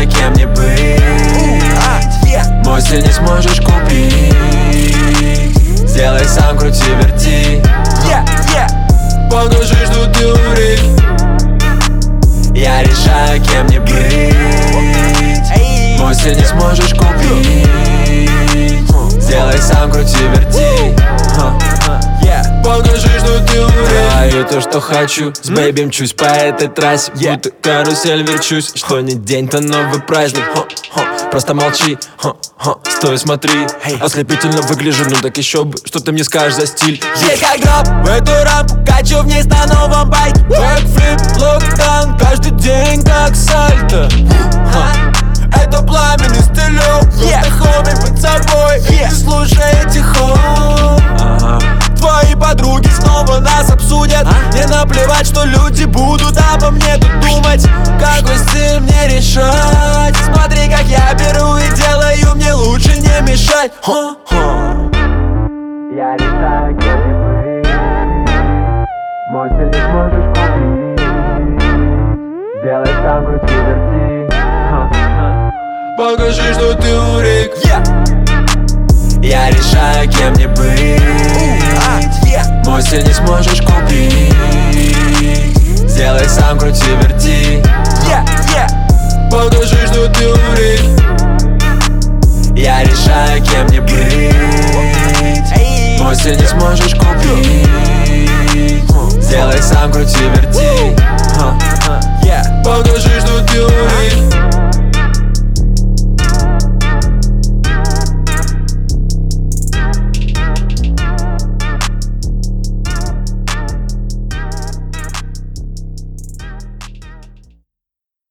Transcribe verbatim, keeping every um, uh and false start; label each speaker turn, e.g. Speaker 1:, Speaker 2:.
Speaker 1: решай, кем мне быть. Мой стиль не сможешь купить. Сделай сам, крути, верти. Покажи, что ты умри. Я решаю, кем мне быть. Мой стиль не сможешь купить. Сделай сам, крути, верти. Покажи, что ты умри. Делаю то, что хочу, с бэйби мчусь по этой трассе, будто карусель верчусь. Что не день, то новый праздник. Просто молчи, стой, смотри. Ослепительно выгляжу, ну так еще бы. Что ты мне скажешь за стиль?
Speaker 2: Здесь как дроп, в эту рампу качу вниз на новом байке.
Speaker 1: Бэкфлип, локдаун, каждый день как сальто.
Speaker 2: Это пламенный стилек, просто хоми под собой. Не слушай этих хоу. Твои подруги снова нас обсудят. Мне наплевать, что люди будут обо мне тут думать. Какой стиль мне решать? Смотри, как я беру и делаю, мне лучше не мешать.
Speaker 1: Я решаю, кем мне быть. Мой стиль не сможешь купить. Сделай сам, крути, верти. Покажи, что ты урик. Я решаю, кем мне быть. Мой стиль не сможешь купить. Сделай сам, крути, верти. Покажи, что ты урик. Я решаю, кем мне быть. Мой стиль не сможешь купить. Сделай сам, крути, верти. Покажи, что ты умеешь.